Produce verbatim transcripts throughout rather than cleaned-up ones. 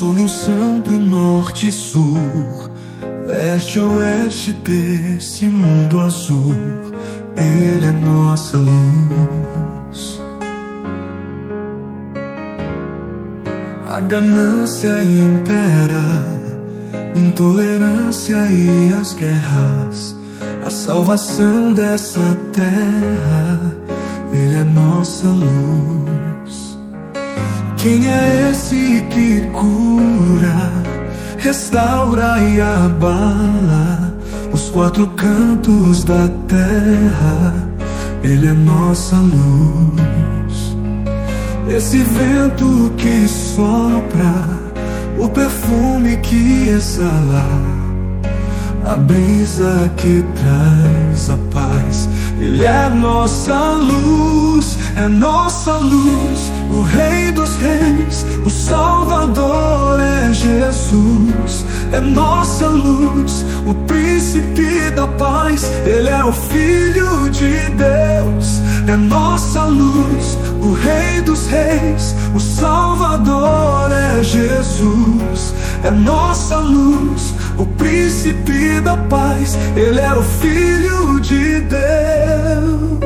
solução do norte e sul, leste a oeste desse mundo azul. Ele é nossa luz. A ganância impera, intolerância e as guerras. A salvação dessa terra, Ele é nossa luz. Quem é esse que cura, restaura e abala os quatro cantos da terra? Ele é nossa luz. Esse vento que sopra, o perfume que exala, a brisa que traz a paz. Ele é nossa luz, é nossa luz. O Rei dos Reis, o Salvador é Jesus. É nossa luz, o Príncipe da Paz. Ele é o Filho de Deus. É nossa luz, o Rei dos Reis, o Salvador é Jesus. É nossa luz, o Príncipe da Paz. Ele é o Filho de Deus.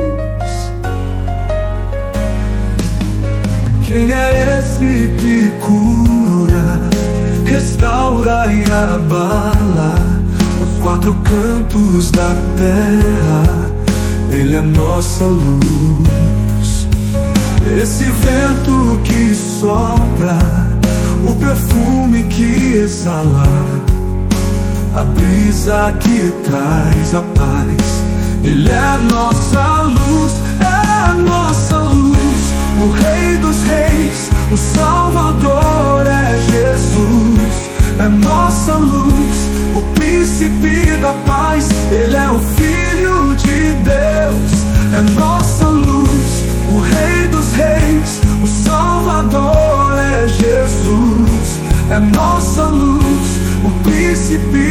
Quem é esse que cura, restaura e abala os quatro cantos da terra? Ele é nossa luz. Esse vento que sopra, o perfume que exala, a brisa que traz a paz. Ele é nossa luz, é nossa luz. O Rei dos Reis, o Salvador é Jesus. É nossa luz, o Príncipe da Paz. Ele é o Filho de Deus. É nossa luz, o Rei dos Reis, o Salvador é Jesus. É nossa luz, o Príncipe